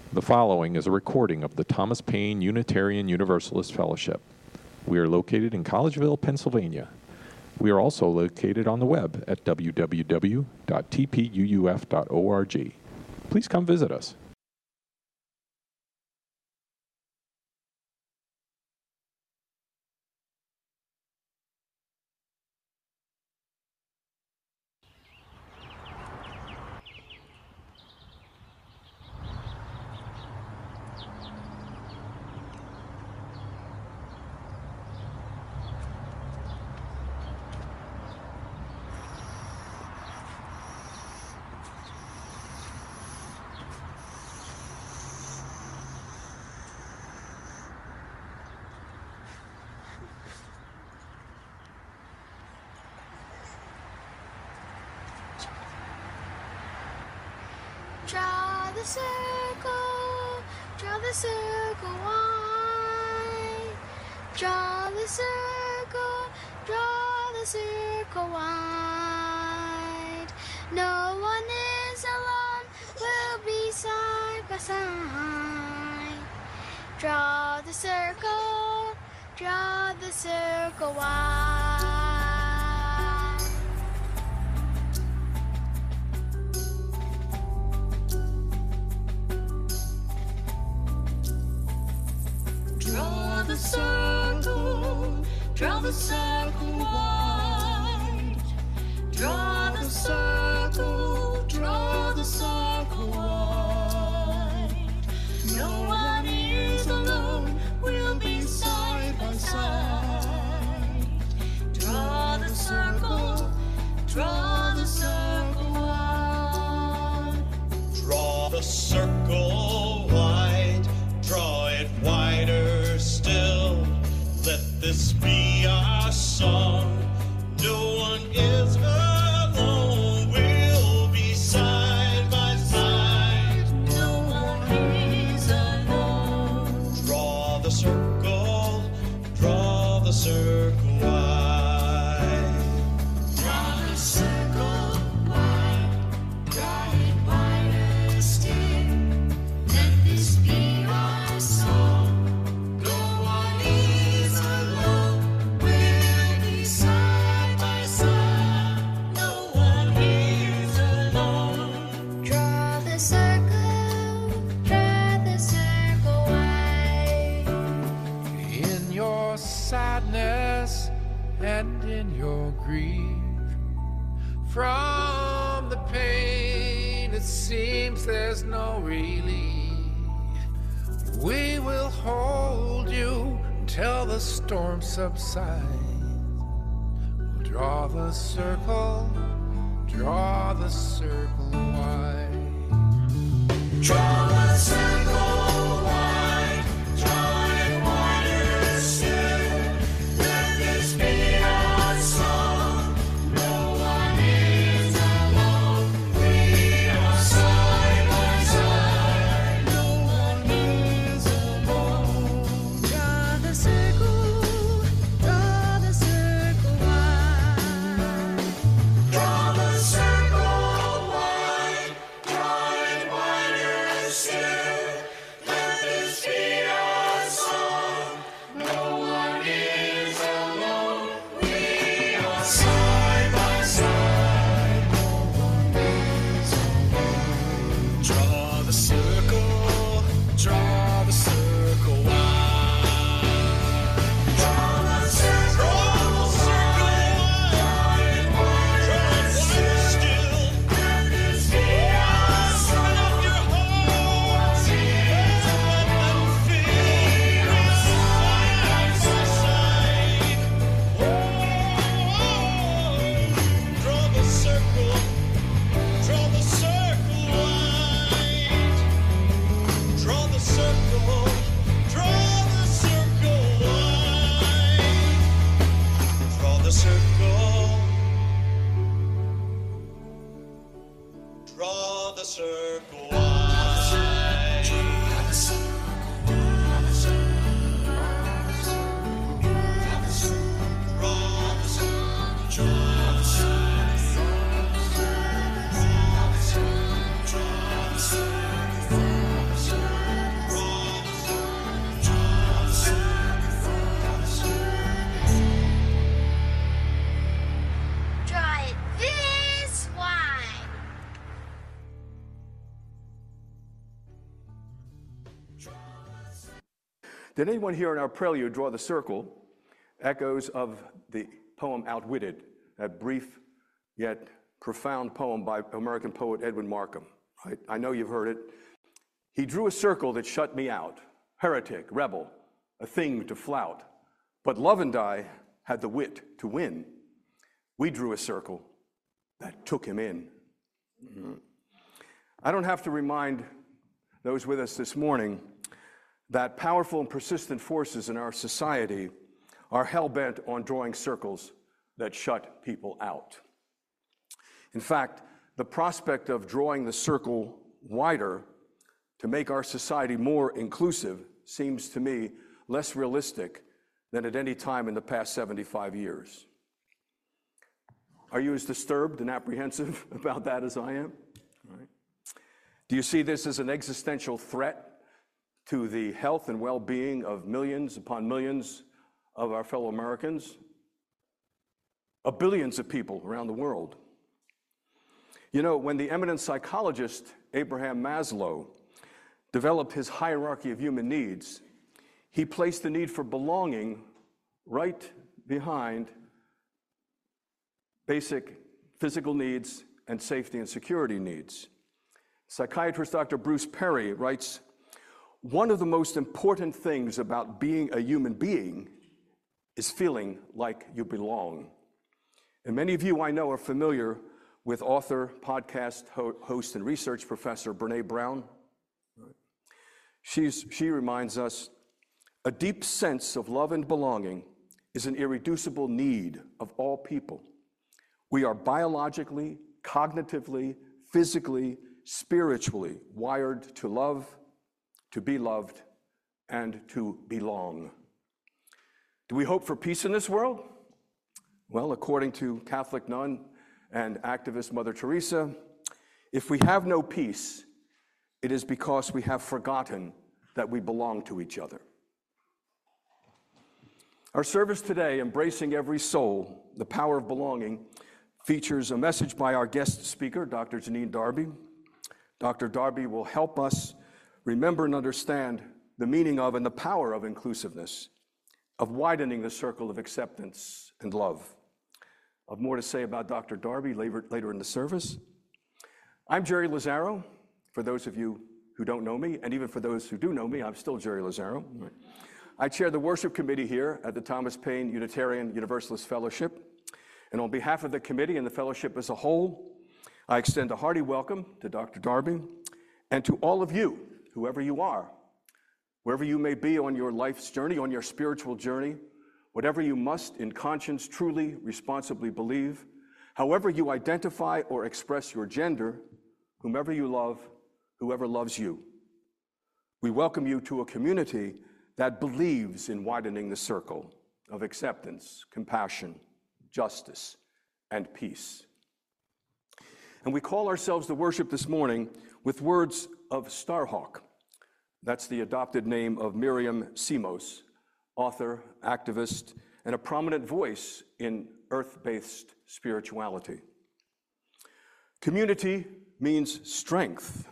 The following is a recording of the Thomas Paine Unitarian Universalist Fellowship. We are located in Collegeville, Pennsylvania. We are also located on the web at www.tpuuf.org. Please come visit us. Draw the circle wide. Draw the circle wide. No one is alone, we'll be side by side. Draw the circle wide. Draw the circle wide. Draw the circle wide. No one is alone, we'll be side by side. Draw the circle wide. Draw the circle wide, draw it wider still. Let this be our song. No one is alone. We'll be side by side. No one is alone. Draw the circle wide. Draw the circle wide. Draw it wider still. Let this be our song. No one is alone. We'll be side by side. No one is alone. Draw the circle wide. In your sadness and in your grief, from the pain it seems there's no relief. We will hold you until the storm subsides. We'll draw the circle wide. Draw the circle wide, draw it wider still. Let this be our song. No one is alone. We are side by side. No one is alone. Draw the circle wide. Draw the circle wide, draw it wider Did anyone here in our prelude draw the circle? Echoes of the poem Outwitted, that brief yet profound poem by American poet Edwin Markham. Right? I know you've heard it. He drew a circle that shut me out, heretic, rebel, a thing to flout. But Love and I had the wit to win. We drew a circle that took him in. I don't have to remind those with us this morning that powerful and persistent forces in our society are hell-bent on drawing circles that shut people out. In fact, the prospect of drawing the circle wider to make our society more inclusive seems to me less realistic than at any time in the past 75 years. Are you as disturbed and apprehensive about that as I am? All right. Do you see this as an existential threat to the health and well-being of millions upon millions of our fellow Americans, of billions of people around the world? You know, when the eminent psychologist Abraham Maslow developed his hierarchy of human needs, he placed the need for belonging right behind basic physical needs and safety and security needs. Psychiatrist Dr. Bruce Perry writes, "One of the most important things about being a human being is feeling like you belong." And many of you I know are familiar with author, podcast host, and research professor Brené Brown. She reminds us, a deep sense of love and belonging is an irreducible need of all people. We are biologically, cognitively, physically, spiritually wired to love, to be loved, and to belong. Do we hope for peace in this world? Well, according to Catholic nun and activist Mother Teresa, if we have no peace, it is because we have forgotten that we belong to each other. Our service today, Embracing Every Soul, the Power of Belonging, features a message by our guest speaker, Dr. Janine Darby. Dr. Darby will help us remember and understand the meaning of and the power of inclusiveness, of widening the circle of acceptance and love. I'll have more to say about Dr. Darby later in the service. I'm Jerry Lazaro. For those of you who don't know me, and even for those who do know me, I'm still Jerry Lazaro. I chair the worship committee here at the Thomas Paine Unitarian Universalist Fellowship. And on behalf of the committee and the fellowship as a whole, I extend a hearty welcome to Dr. Darby and to all of you, whoever you are, wherever you may be on your life's journey, on your spiritual journey, whatever you must in conscience truly, responsibly believe, however you identify or express your gender, whomever you love, whoever loves you. We welcome you to a community that believes in widening the circle of acceptance, compassion, justice, and peace. And we call ourselves to worship this morning with words of Starhawk. That's the adopted name of Miriam Simos, author, activist, and a prominent voice in earth-based spirituality. Community means strength.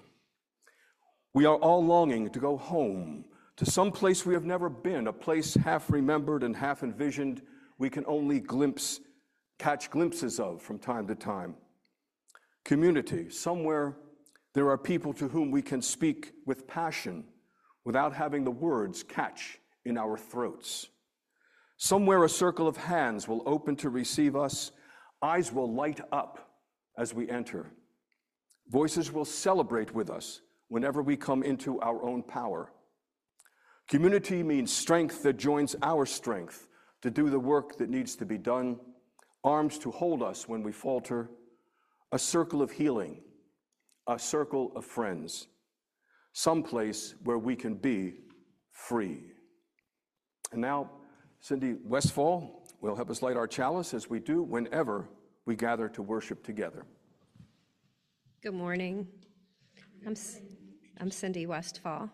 We are all longing to go home, to some place we have never been, a place half remembered and half envisioned we can only catch glimpses of from time to time. Community, somewhere there are people to whom we can speak with passion without having the words catch in our throats. Somewhere a circle of hands will open to receive us, eyes will light up as we enter. Voices will celebrate with us whenever we come into our own power. Community means strength that joins our strength to do the work that needs to be done, arms to hold us when we falter, a circle of healing, a circle of friends, someplace where we can be free. And now, Cindy Westfall will help us light our chalice as we do whenever we gather to worship together. Good morning. I'm Cindy Westfall.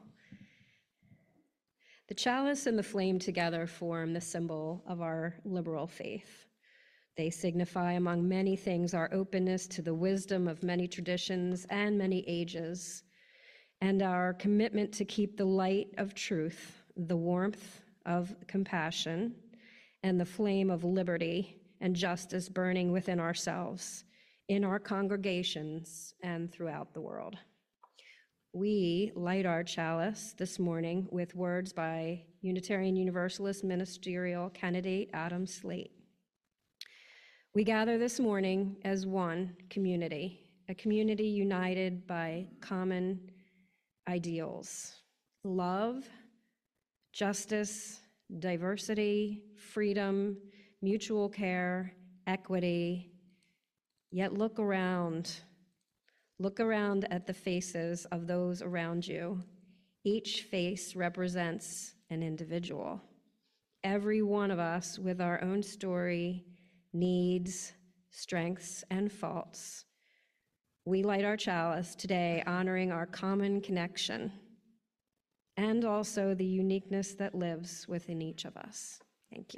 The chalice and the flame together form the symbol of our liberal faith. They signify, among many things, our openness to the wisdom of many traditions and many ages, and our commitment to keep the light of truth the warmth of compassion, and the flame of liberty and justice burning within ourselves, in our congregations, and throughout the world. We light our chalice this morning with words by Unitarian Universalist ministerial candidate Adam Slate. We gather this morning as one community, a community united by common ideals: love, justice, diversity, freedom, mutual care, equity. Yet look around at the faces of those around you. Each face represents an individual. Every one of us with our own story, needs, strengths, and faults. We light our chalice today honoring our common connection and also the uniqueness that lives within each of us. Thank you.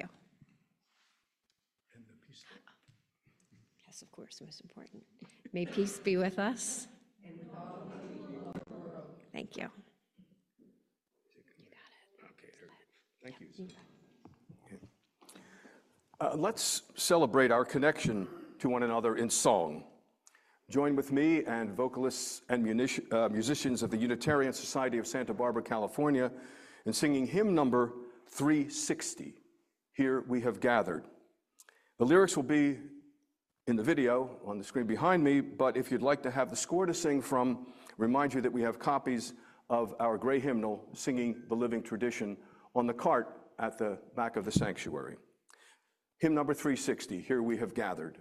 Yes, of course, most important. May peace be with us. Thank you. You got it. Okay, thank you. Let's celebrate our connection to one another in song. Join with me and vocalists and musicians of the Unitarian Society of Santa Barbara, California, in singing hymn number 360, Here We Have Gathered. The lyrics will be in the video on the screen behind me, but if you'd like to have the score to sing from, remind you that we have copies of our gray hymnal, Singing the Living Tradition, on the cart at the back of the sanctuary. Hymn number 360, Here We Have Gathered.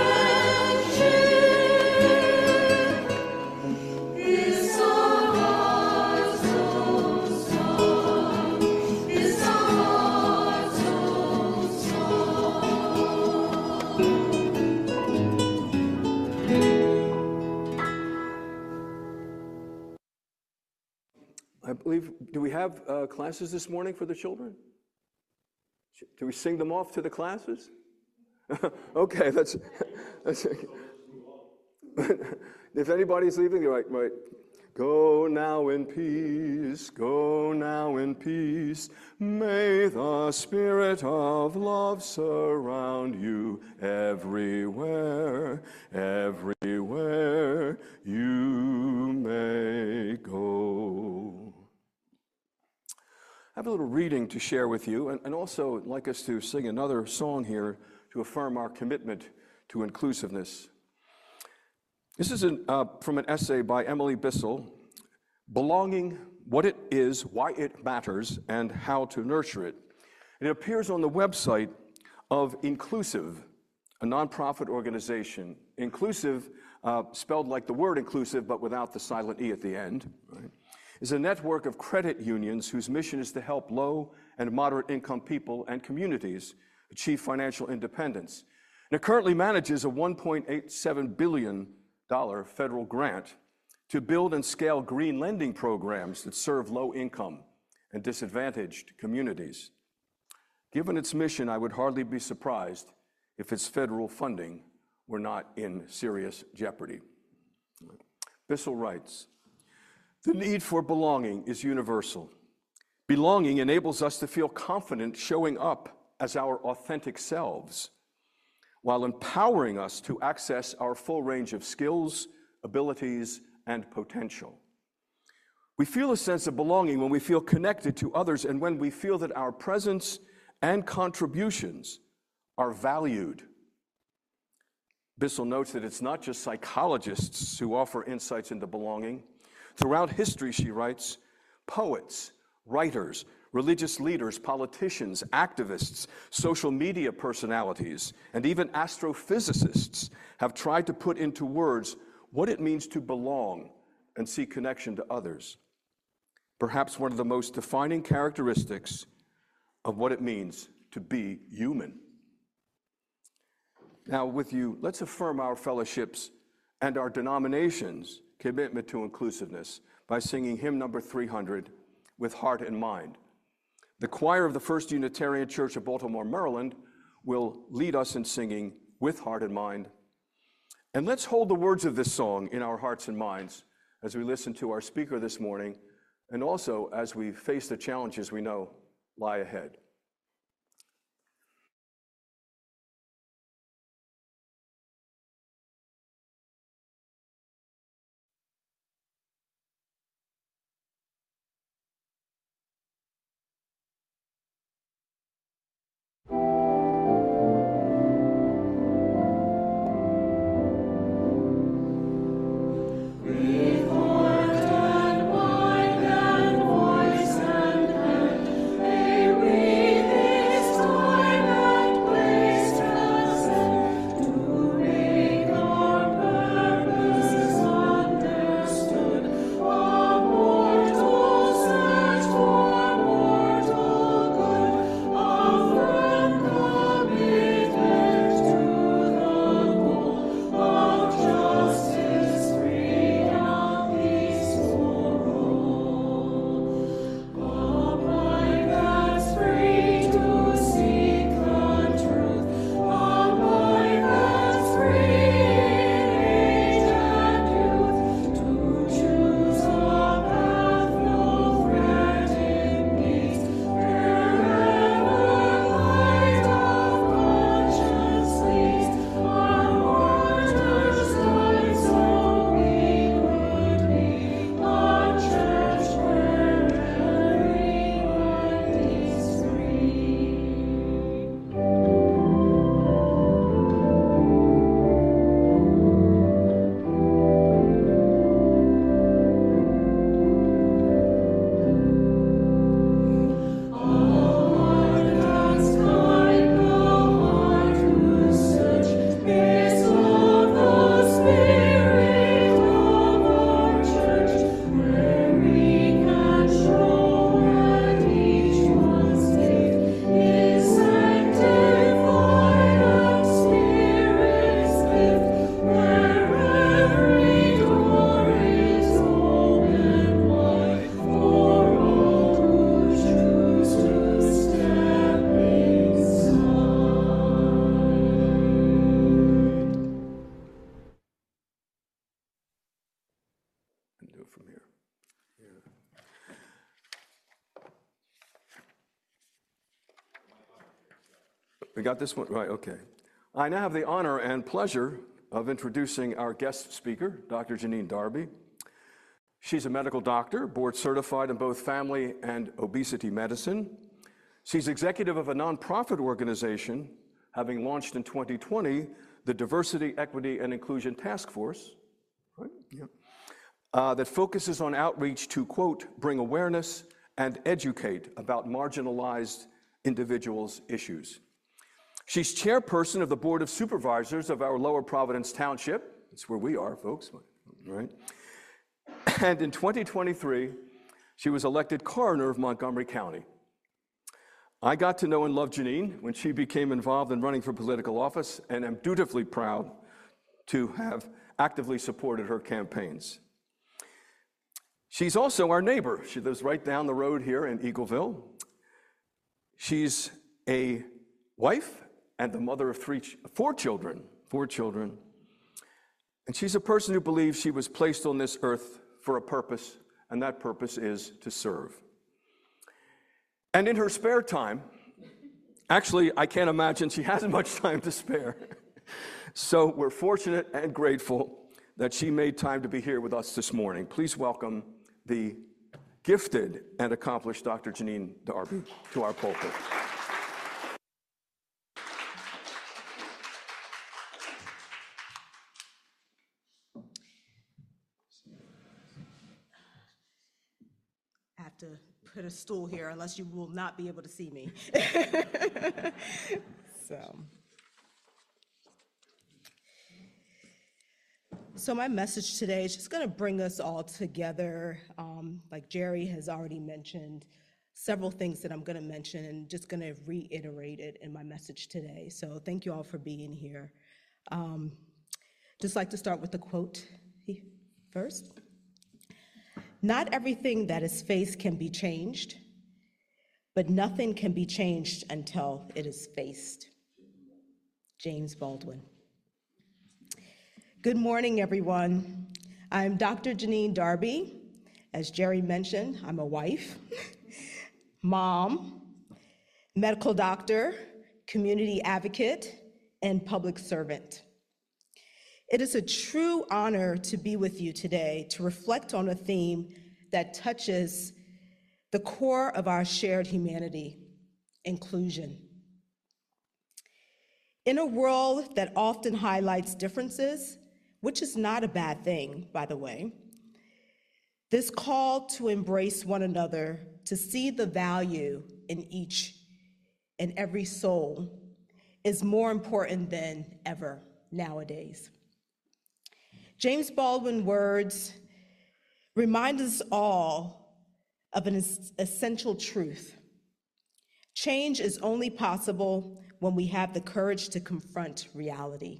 This song I believe, do we have classes this morning for the children? Do we sing them off to the classes? Okay, that's if anybody's leaving, you're right. Go now in peace, go now in peace. May the spirit of love surround you everywhere, everywhere you may go. I have a little reading to share with you, and also I'd like us to sing another song here to affirm our commitment to inclusiveness. This is from an essay by Emily Bissell, Belonging, What It Is, Why It Matters, and How to Nurture It. It appears on the website of Inclusive, a nonprofit organization. Inclusive, spelled like the word inclusive, but without the silent E at the end, right, is a network of credit unions whose mission is to help low and moderate income people and communities achieve financial independence. And it currently manages a $1.87 billion federal grant to build and scale green lending programs that serve low-income and disadvantaged communities. Given its mission, I would hardly be surprised if its federal funding were not in serious jeopardy. Bissell writes, "The need for belonging is universal. Belonging enables us to feel confident showing up as our authentic selves, while empowering us to access our full range of skills, abilities, and potential. We feel a sense of belonging when we feel connected to others and when we feel that our presence and contributions are valued." Bissell notes that it's not just psychologists who offer insights into belonging. Throughout history, she writes, poets, writers, religious leaders, politicians, activists, social media personalities, and even astrophysicists have tried to put into words what it means to belong and seek connection to others. Perhaps one of the most defining characteristics of what it means to be human. Now, with you, let's affirm our fellowships and our denomination's commitment to inclusiveness by singing hymn number 300, With Heart and Mind. The choir of the First Unitarian Church of Baltimore, Maryland, will lead us in singing With Heart and Mind. And let's hold the words of this song in our hearts and minds as we listen to our speaker this morning, and also as we face the challenges we know lie ahead. We can do it from here. We got this one? Right, okay. I now have the honor and pleasure of introducing our guest speaker, Dr. Janine Darby. She's a medical doctor, board certified in both family and obesity medicine. She's executive of a nonprofit organization, having launched in 2020 the Diversity, Equity, and Inclusion Task Force, right? Yeah. That focuses on outreach to, quote, bring awareness and educate about marginalized individuals' issues. She's chairperson of the Board of Supervisors of our Lower Providence Township. That's where we are, folks, right? And in 2023, she was elected coroner of Montgomery County. I got to know and love Janine when she became involved in running for political office, and am dutifully proud to have actively supported her campaigns. She's also our neighbor. She lives right down the road here in Eagleville. She's a wife and the mother of four children. And she's a person who believes she was placed on this earth for a purpose, and that purpose is to serve. And in her spare time, actually, I can't imagine she has much time to spare. So we're fortunate and grateful that she made time to be here with us this morning. Please welcome the gifted and accomplished Dr. Janine Darby to our pulpit. I have to put a stool here, unless you will not be able to see me. So my message today is just going to bring us all together. Like Jerry has already mentioned, several things that I'm going to mention, and just going to reiterate it in my message today. So thank you all for being here. Just like to start with the quote first. Not everything that is faced can be changed, but nothing can be changed until it is faced. James Baldwin. Good morning, everyone. I'm Dr. Janine Darby. As Jerry mentioned, I'm a wife, mom, medical doctor, community advocate, and public servant. It is a true honor to be with you today to reflect on a theme that touches the core of our shared humanity, inclusion. In a world that often highlights differences, which is not a bad thing, by the way, this call to embrace one another, to see the value in each and every soul, is more important than ever nowadays. James Baldwin's words remind us all of an essential truth. Change is only possible when we have the courage to confront reality.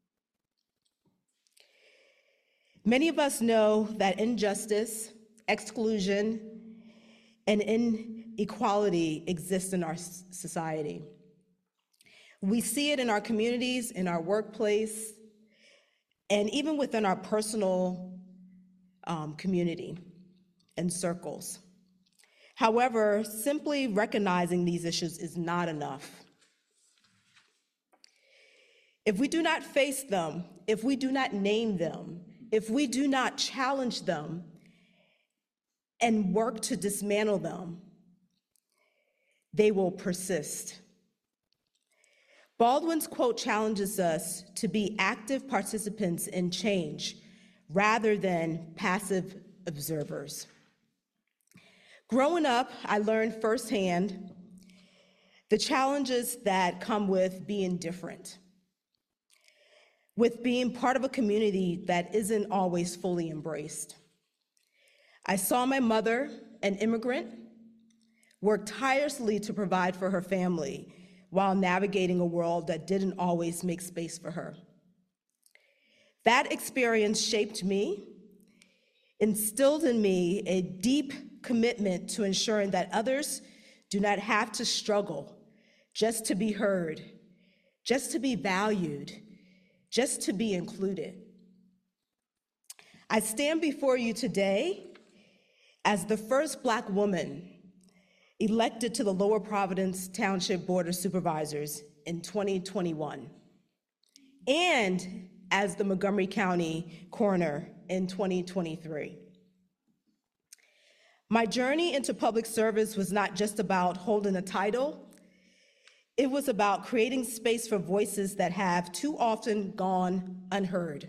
Many of us know that injustice, exclusion, and inequality exist in our society. We see it in our communities, in our workplace, and even within our personal community and circles. However, simply recognizing these issues is not enough. If we do not face them, if we do not name them, if we do not challenge them and work to dismantle them, they will persist. Baldwin's quote challenges us to be active participants in change rather than passive observers. Growing up, I learned firsthand the challenges that come with being different, with being part of a community that isn't always fully embraced. I saw my mother, an immigrant, work tirelessly to provide for her family while navigating a world that didn't always make space for her. That experience shaped me, instilled in me a deep commitment to ensuring that others do not have to struggle just to be heard, just to be valued, just to be included. I stand before you today as the first Black woman elected to the Lower Providence Township Board of Supervisors in 2021, and as the Montgomery County Coroner in 2023. My journey into public service was not just about holding a title, it was about creating space for voices that have too often gone unheard.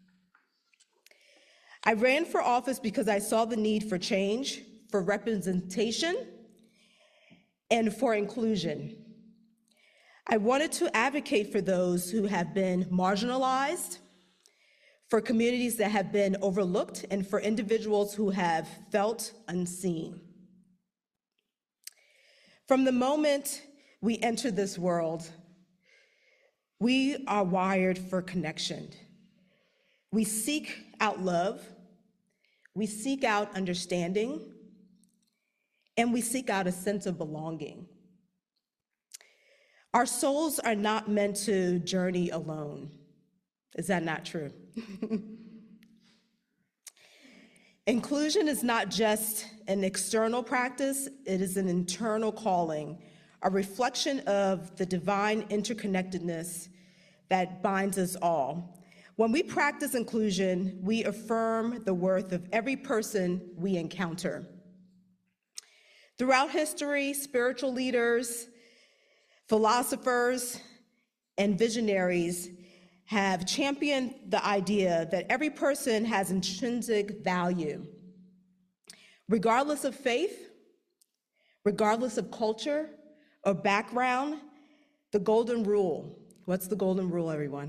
I ran for office because I saw the need for change, for representation, and for inclusion. I wanted to advocate for those who have been marginalized, for communities that have been overlooked, and for individuals who have felt unseen. From the moment we enter this world, we are wired for connection. We seek out love, we seek out understanding, and we seek out a sense of belonging. Our souls are not meant to journey alone. Is that not true? Inclusion is not just an external practice, it is an internal calling, a reflection of the divine interconnectedness that binds us all. When we practice inclusion, we affirm the worth of every person we encounter. Throughout history, spiritual leaders, philosophers, and visionaries have championed the idea that every person has intrinsic value. Regardless of faith, regardless of culture or background, the golden rule. What's the golden rule, everyone?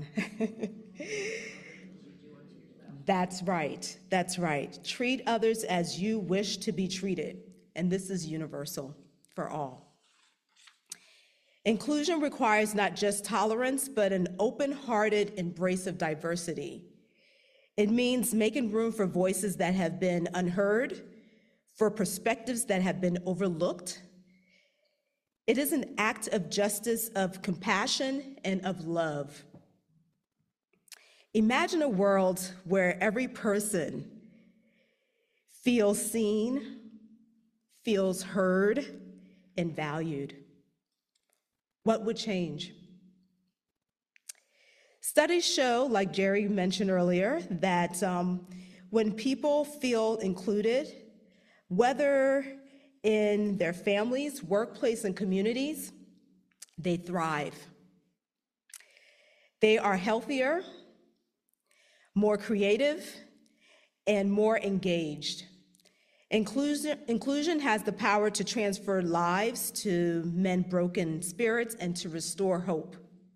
That's right, that's right. Treat others as you wish to be treated, and this is universal for all. Inclusion requires not just tolerance, but an open-hearted embrace of diversity. It means making room for voices that have been unheard, for perspectives that have been overlooked. It is an act of justice, of compassion, and of love. Imagine a world where every person feels seen, feels heard, and valued. What would change? Studies show, like Jerry mentioned earlier, that when people feel included, whether in their families, workplace, and communities, they thrive. They are healthier, more creative, and more engaged. Inclusion has the power to transfer lives, to mend broken spirits, and to restore hope.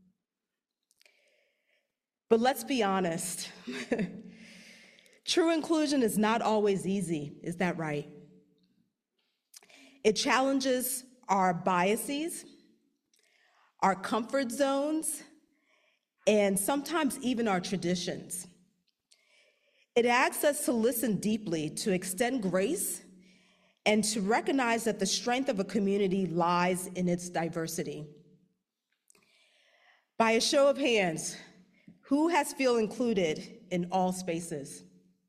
But let's be honest. True inclusion is not always easy, is that right? It challenges our biases, our comfort zones, and sometimes even our traditions. It asks us to listen deeply, to extend grace, and to recognize that the strength of a community lies in its diversity. By a show of hands, who has felt included in all spaces?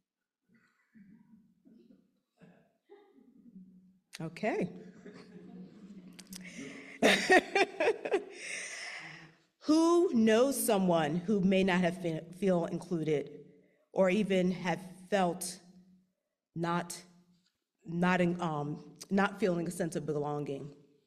Okay. Who knows someone who may not have feel included, or even have felt not feeling a sense of belonging?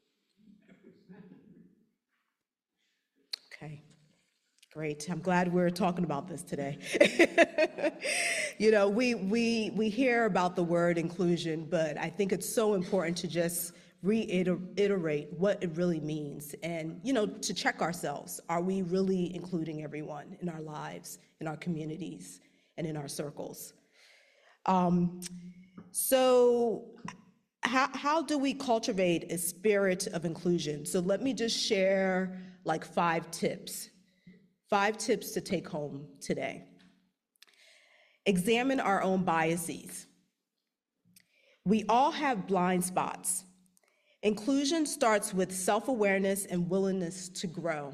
Okay, great. I'm glad we're talking about this today. You know, we hear about the word inclusion, but I think it's so important to just reiterate what it really means, and to check ourselves. Are we really including everyone in our lives, in our communities, and in our circles? So how do we cultivate a spirit of inclusion? So let me just share like 5 tips to take home today. Examine our own biases. We all have blind spots. Inclusion starts with self-awareness and willingness to grow.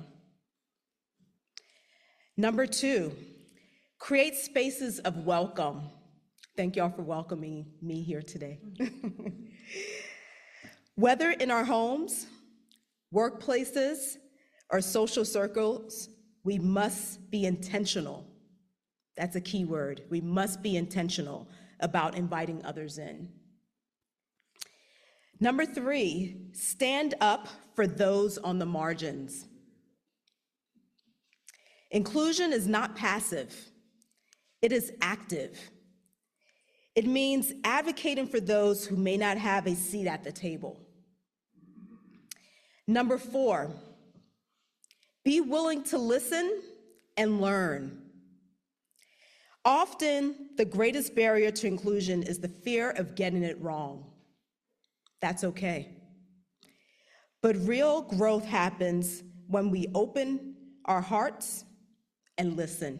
Number 2, create spaces of welcome. Thank y'all for welcoming me here today. Whether in our homes, workplaces, or social circles, we must be intentional. That's a key word. We must be intentional about inviting others in. Number 3, stand up for those on the margins. Inclusion is not passive, it is active. It means advocating for those who may not have a seat at the table. Number 4, be willing to listen and learn. Often, the greatest barrier to inclusion is the fear of getting it wrong. That's okay. But real growth happens when we open our hearts and listen.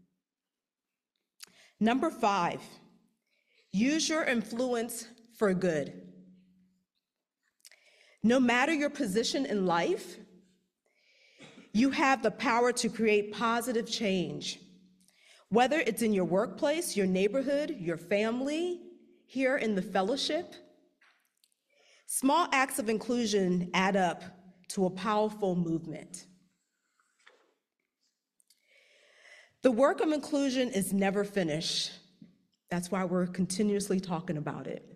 Number 5, use your influence for good. No matter your position in life, you have the power to create positive change. Whether it's in your workplace, your neighborhood, your family, here in the fellowship, small acts of inclusion add up to a powerful movement. The work of inclusion is never finished. That's why we're continuously talking about it.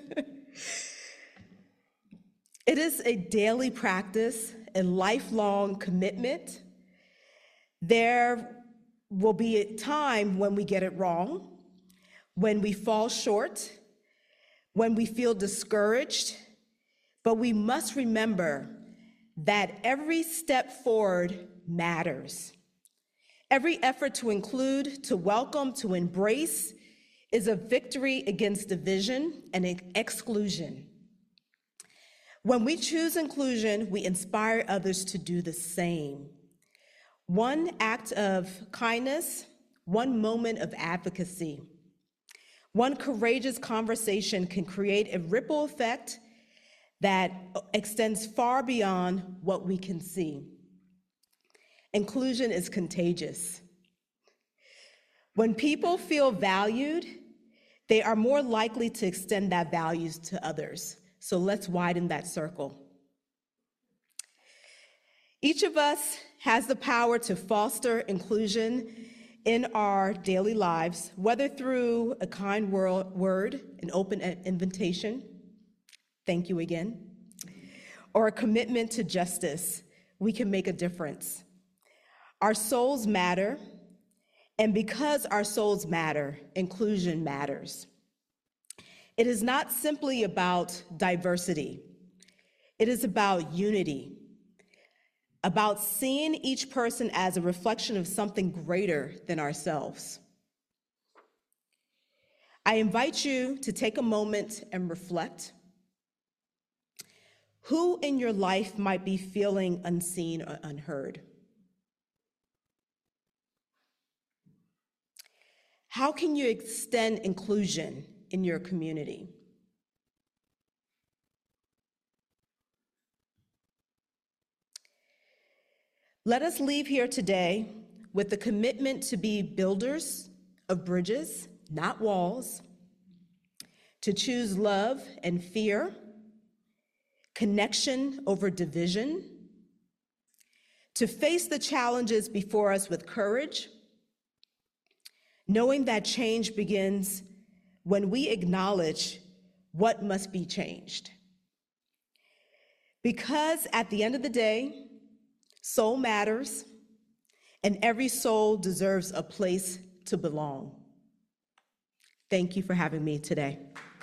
It is a daily practice, a lifelong commitment. There will be a time when we get it wrong, when we fall short, when we feel discouraged, but we must remember that every step forward matters. Every effort to include, to welcome, to embrace is a victory against division and exclusion. When we choose inclusion, we inspire others to do the same. One act of kindness, one moment of advocacy, one courageous conversation can create a ripple effect that extends far beyond what we can see. Inclusion is contagious. When people feel valued, they are more likely to extend that value to others. So let's widen that circle. Each of us has the power to foster inclusion in our daily lives, whether through a kind word, an open invitation, thank you again, or a commitment to justice. We can make a difference. Our souls matter, and because our souls matter, inclusion matters. It is not simply about diversity. It is about unity, about seeing each person as a reflection of something greater than ourselves. I invite you to take a moment and reflect. Who in your life might be feeling unseen or unheard? How can you extend inclusion in your community? Let us leave here today with the commitment to be builders of bridges, not walls, to choose love and fear, connection over division, to face the challenges before us with courage, knowing that change begins when we acknowledge what must be changed. Because at the end of the day, soul matters, and every soul deserves a place to belong. Thank you for having me today.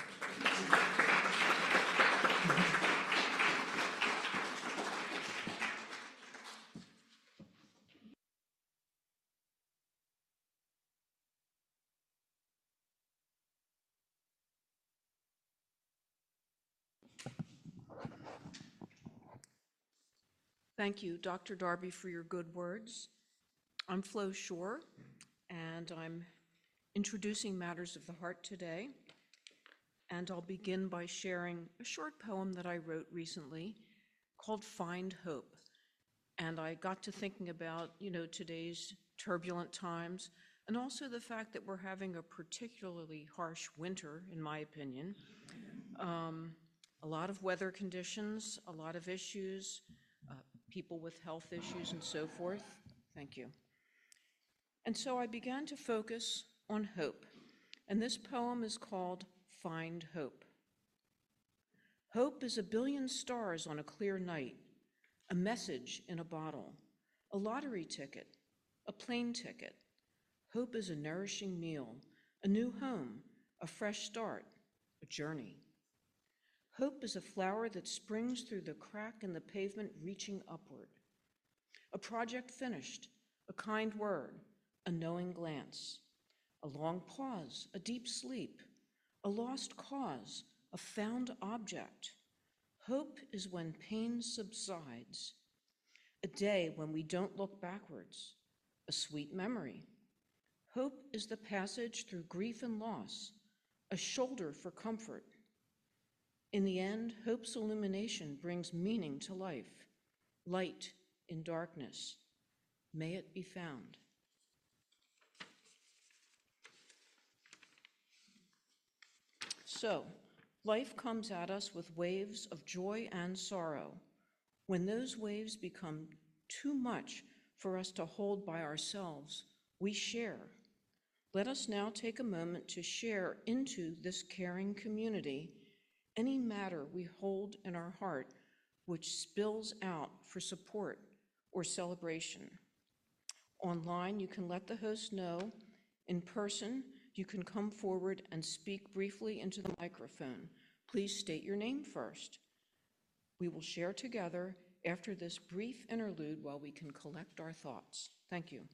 Thank you, Dr. Darby, for your good words. I'm Flo Shore, and I'm introducing Matters of the Heart today. And I'll begin by sharing a short poem that I wrote recently called Find Hope. And I got to thinking about, today's turbulent times, and also the fact that we're having a particularly harsh winter, in my opinion. A lot of weather conditions, a lot of issues, people with health issues and so forth. Thank you. And so I began to focus on hope, and this poem is called Find Hope. Hope is a billion stars on a clear night, a message in a bottle, a lottery ticket, a plane ticket. Hope is a nourishing meal, a new home, a fresh start, a journey. Hope is a flower that springs through the crack in the pavement reaching upward. A project finished, a kind word, a knowing glance, a long pause, a deep sleep, a lost cause, a found object. Hope is when pain subsides, a day when we don't look backwards, a sweet memory. Hope is the passage through grief and loss, a shoulder for comfort. In the end, hope's illumination brings meaning to life, light in darkness. May it be found. So, life comes at us with waves of joy and sorrow. When those waves become too much for us to hold by ourselves, we share. Let us now take a moment to share into this caring community any matter we hold in our heart which spills out for support or celebration. Online, you can let the host know. In person, you can come forward and speak briefly into the microphone. Please state your name first. We will share together after this brief interlude while we can collect our thoughts. Thank you.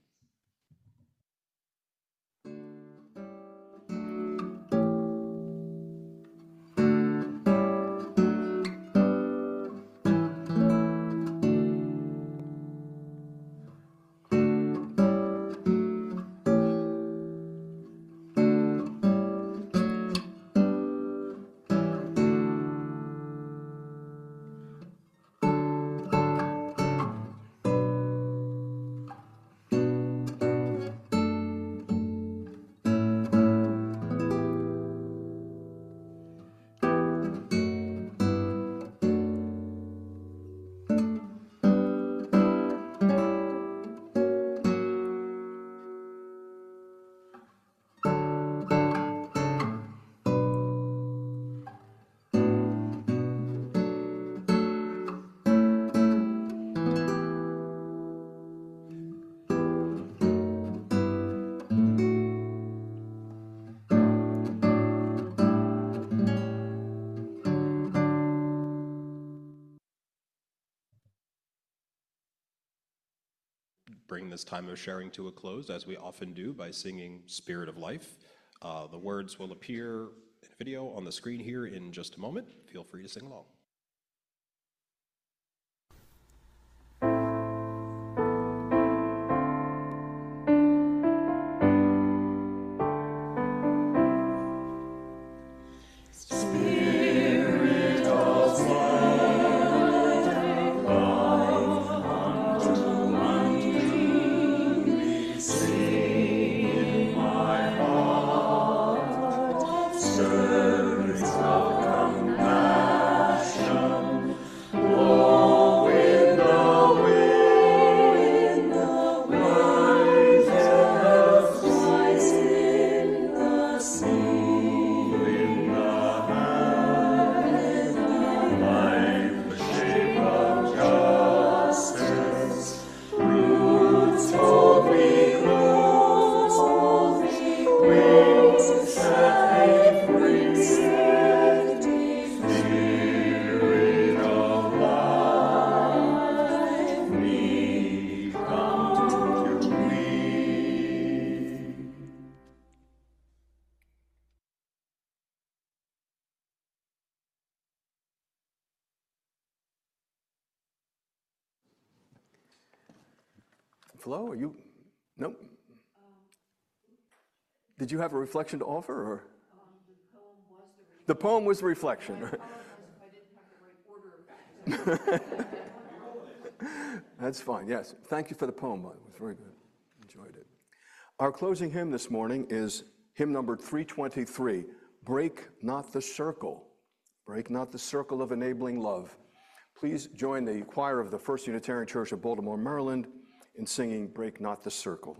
Bring this time of sharing to a close, as we often do, by singing Spirit of Life. The words will appear in video on the screen here in just a moment. Feel free to sing along. Flo, are you? Nope. Did you have a reflection to offer, or? The poem was the reflection. That's fine, yes. Thank you for the poem, it was very good. Enjoyed it. Our closing hymn this morning is hymn number 323, Break Not the Circle. Break not the circle of enabling love. Please join the choir of the First Unitarian Church of Baltimore, Maryland in singing Break Not the Circle.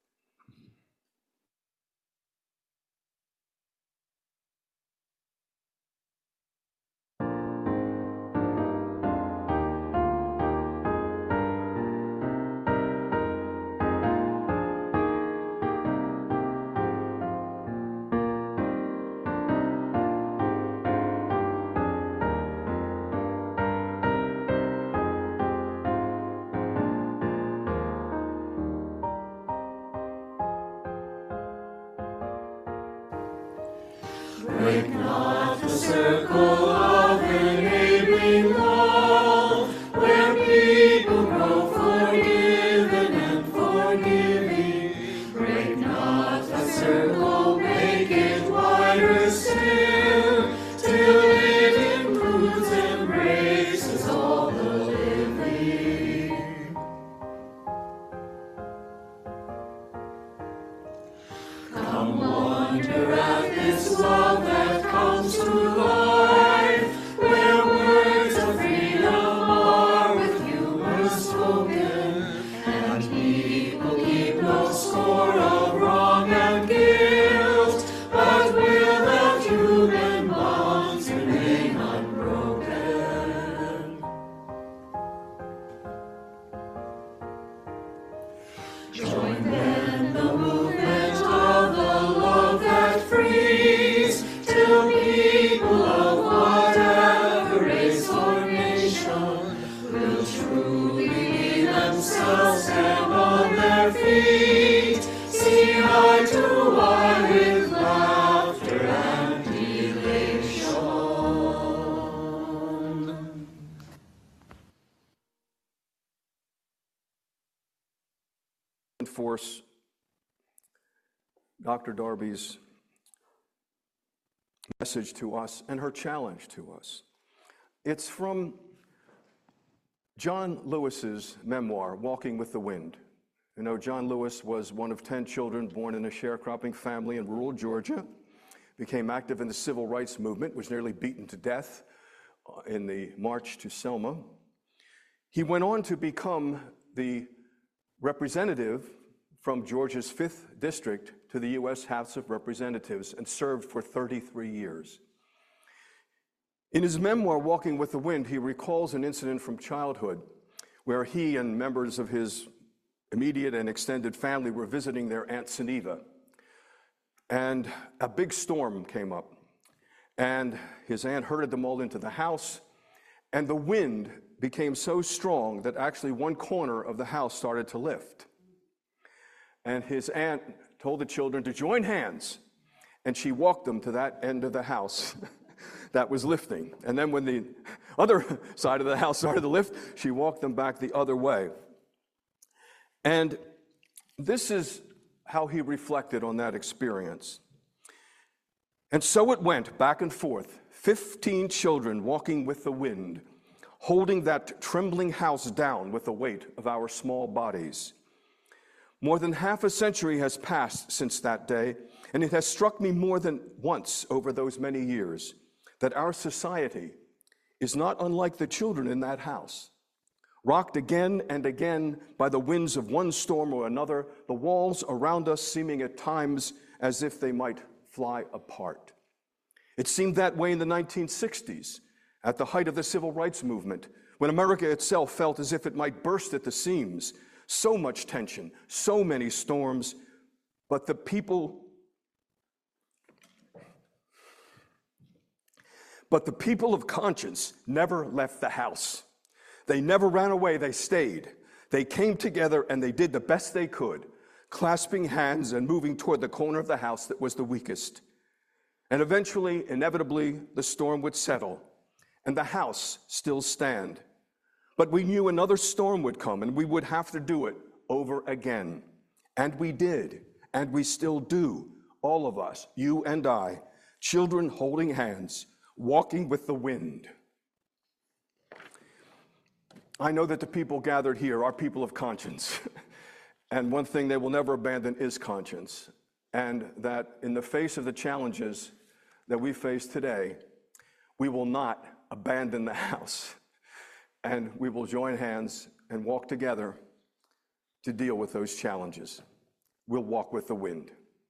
Break not the circle of enabling love, where people grow forgiven and forgiving. Break not the circle, make it wider still, till it includes, embraces all the living. Come wander at this love that comes to life, where words of freedom are with humor spoken, and people keep no score of wrong and guilt, but will that human bonds remain unbroken. Join then the movement of the love that frees, till people of whatever race or nation will truly be themselves, stand on their feet, see eye to eye with laughter and elation. Enforce Dr. Darby's message to us and her challenge to us. It's from John Lewis's memoir, Walking with the Wind. You know, John Lewis was one of 10 children born in a sharecropping family in rural Georgia, became active in the civil rights movement, was nearly beaten to death in the March to Selma. He went on to become the representative from Georgia's 5th District to the U.S. House of Representatives and served for 33 years. In his memoir, Walking with the Wind, he recalls an incident from childhood where he and members of his immediate and extended family were visiting their Aunt Seneva. And a big storm came up. And his aunt herded them all into the house, and the wind became so strong that actually one corner of the house started to lift. And his aunt told the children to join hands, and she walked them to that end of the house that was lifting. And then when the other side of the house started to lift, she walked them back the other way. And this is how he reflected on that experience. And so it went back and forth, 15 children walking with the wind, holding that trembling house down with the weight of our small bodies. More than half a century has passed since that day, and it has struck me more than once over those many years that our society is not unlike the children in that house. Rocked again and again by the winds of one storm or another, the walls around us seeming at times as if they might fly apart. It seemed that way in the 1960s, at the height of the civil rights movement, when America itself felt as if it might burst at the seams. So much tension, so many storms, but the people of conscience never left the house. They never ran away, they stayed. They came together and they did the best they could, clasping hands and moving toward the corner of the house that was the weakest. And eventually, inevitably, the storm would settle and the house still stand. But we knew another storm would come and we would have to do it over again. And we did, and we still do, all of us, you and I, children holding hands, walking with the wind. I know that the people gathered here are people of conscience, And one thing they will never abandon is conscience. And that in the face of the challenges that we face today, we will not abandon the house. And we will join hands and walk together to deal with those challenges. We'll walk with the wind.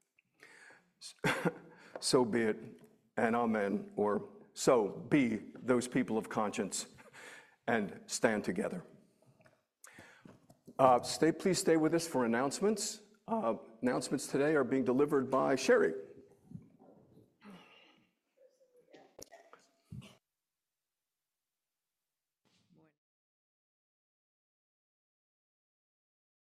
So be it, and amen, or so be those people of conscience and stand together. Please stay with us for announcements. Announcements today are being delivered by Sherry.